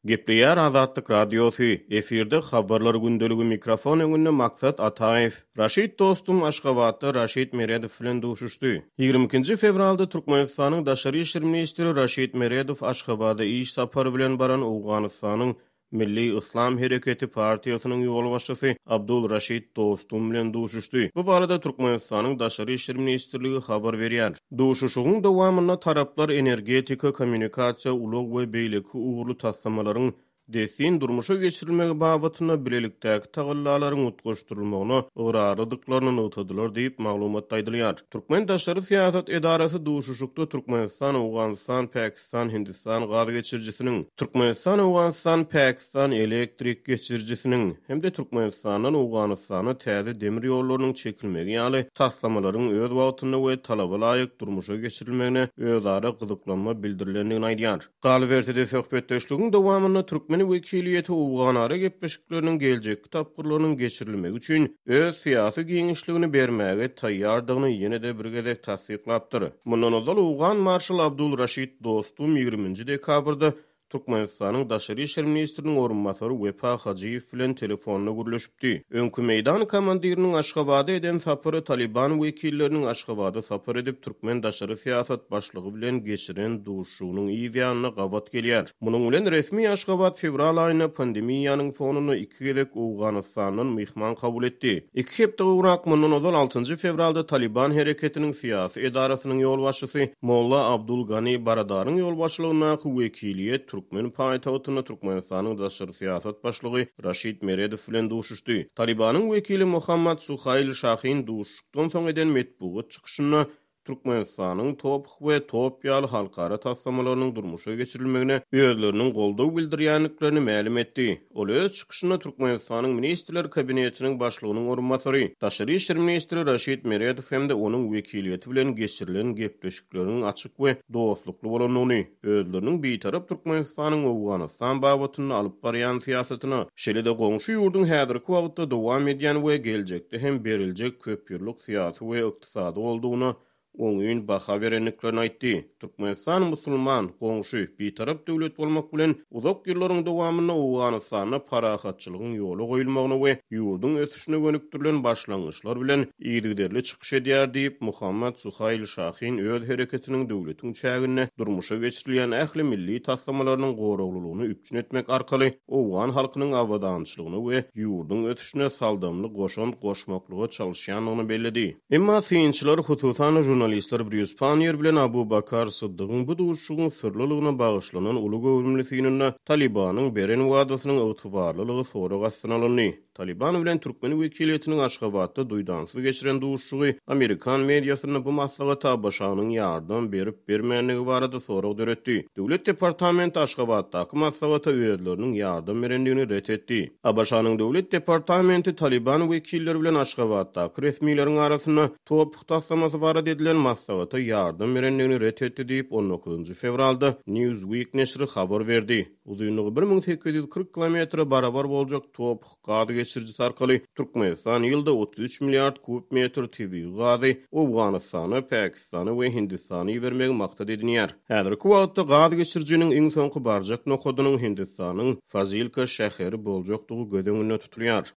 Gepleýär Azatlyk Radiosu, efirde habarlar gündöligi mikrofon öňünde Maksat Ataev. Raşid dostum Aşgabatda Raşid Meredow bilen duşuşdy. 22-nji fevralda Türkmenistanyň daşary işler ministri Raşid Meredow Aşgabada iş sapary bilen baran Awganystanyň Milli İslam Hereketi Partiýasynyň ýol başçysy Abdul Raşid dostum bilen duşuşdy. Bu barada Türkmenistanyň daşary işler ministrligi habar berýär. Duşuşygyň dowamyna taraplar energetika, kommunikasiýa, ulug we beýleki uğurlu taslamalaryň desin durmuşa geçirilmegi babatyna bilelikdäki tagallalaryň utgaşdyrylmagyna ırarydyklaryny ötediler diýip maglumat aýdylýar. Türkmen daşary siýasat edarasy duşuşykda Türkmenistan, Awganystan, Pakistan, Hindistan gaz geçirjisiniň, Türkmenistan, Awganystan, Pakistan elektrik geçirjisiniň hemde Türkmenistandan Awganystana täze demir ýollarynyň çekilmegi ýaly taslamalaryň öz wagtyna we talaba laýyk durmuşa geçirilmegine özara gyzyklanma bildirilendigini aýdýar. Galbertide söhbetdeşligiň dowamyna Türkmen wekiliýeti Awganara gepleşikleriniň geljek kitapgyrlarynyň geçirilmegi üçin öz syýasy giňişligini bermäge taýýardygyny ýene-de bir gezek tasdiklapdyr. Mundan ozal Awgan marşal Abdul Raşid dostum 20-nji dekabrda Türkmenistanyň daşary işler ministriniň orunmasary Wefa Hajiýew bilen telefonna gürleşipdi. Öňkü meýdan komandiriniň Aşgabada eden sapary Taliban wekilleriniň Aşgabada sapar edip Türkmen daşary siýasat başlygy bilen geçiren duşugynyň ýa-da gawat gelýär. Munyň bilen resmi Aşgabat fevral aýyna pandemiýanyň fonuny iki gezek Awganystanyň mehman kabul etdi. Iki hepde urak mundan ozal 6-njy fevralda Taliban hereketiniň siýasy edarasynyň ýol başçysy Molla Abdul Gani Baradaryň ýol başçylygyna wekiliýet Türkmen paýtagtyna Türkmenistanyň daşary siýasat başlygy Raşid Meredow bilen duşuşdy. Talibanyň wekili Muhammad Suhail Şahin duşuşykdan soň eden metbuat çykyşyna Türkmenistanyň top we top ýaly halkara taslamalarynyň durmuşa geçirilmegine özleriniň goldaw bildirýänliklerini ma'lum etdi. Ol öz çykyşyna Türkmenistanyň ministrler kabinetiniň başlygynyň orunmasary, daşary işler ministri Raşid Meredow hemde onuň wekiliýeti bilen geçirilen gepleşikleriniň açyk we dostlukly bolanyny, özleriniň beýtarap Türkmenistanyň Awganystan babatyny alyp barýan siýasatyny, şeýle-de goňşy ýurdun häzirki wagtda dowam edýän we geljekde hem beriljek köp ýyllyk siýasy we ykdysady boldugyny oňyn baha berenliklerini aýtdy. Türkmenistan musulman, goňşy, beýtarap döwlet bolmak bilen uzak ýyllaryň dowamyna Awganystana parahatçylygyň ýoly goýulmagyny we ýurdun ösüşine gönükdirilen başlangyçlar bilen ýygyderli çykyş edýär diýip Muhammad Suhail Şahin öz hereketiniň döwletiň çägine durmuşa geçirilýän ähli milli taslamalarynyň goraglylygyny üpçün etmek arkaly Awgan halkynyň awadançylygyny we ýurdun ösüşine saldamly goşant goşmaklygy çalyşýanyny bellidi. Emma synçylar hususan jurnalistler Bruce Pannier bilen Abu Bakar Sıddygyň bu duşugyň sırlylygyna bagyşlanan uly gowrumlygynyň Talibanyň beren wadasynyň ygtybarlylygy soragy astynalandy. Taliban bilen Türkmen wekiliýetiniň Aşgabatda duýdansyz geçiren duşugy Amerikan mediasyna bu maslagata başanyň ýardam berip bermänligi barada sorag döretdi. Döwlet departamenti Aşgabatdaky maslagata üýeläriniň ýardam berendigini ret etdi. Başanyň döwlet departamenti Taliban wekilleri bilen Aşgabatdaky resmiýetleriň arasyna top taslamasy barada edilen maslagata ýardam berendigini ret etdi diýip 19-njy fevralda Newsweek neşri habar berdi. Uzunlygy 1840 kilometre barabar boljak top gaz geçirjisi arkaly Türkmenistan ýylda 33 milliard kub metr tabii gazy Awganystana, Pakistana we Hindistana bermegi maksat edilýär. Häzirki wagtda gaz geçirjiniň iň soňky barjak nokodynyň Hindistanyň Fazilka şäheri boljakdygy göz öňünde tutulýar.